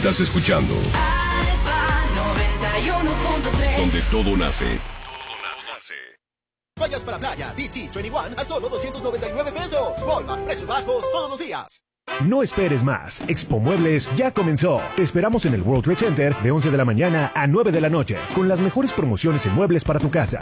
Estás escuchando Alfa 91.3, donde todo nace. Vayas para playa, BT 21 a solo 299 pesos. Walmart, precios bajos todos los días. No esperes más. Expo Muebles ya comenzó. Te esperamos en el World Trade Center de 11 de la mañana a 9 de la noche, con las mejores promociones en muebles para tu casa.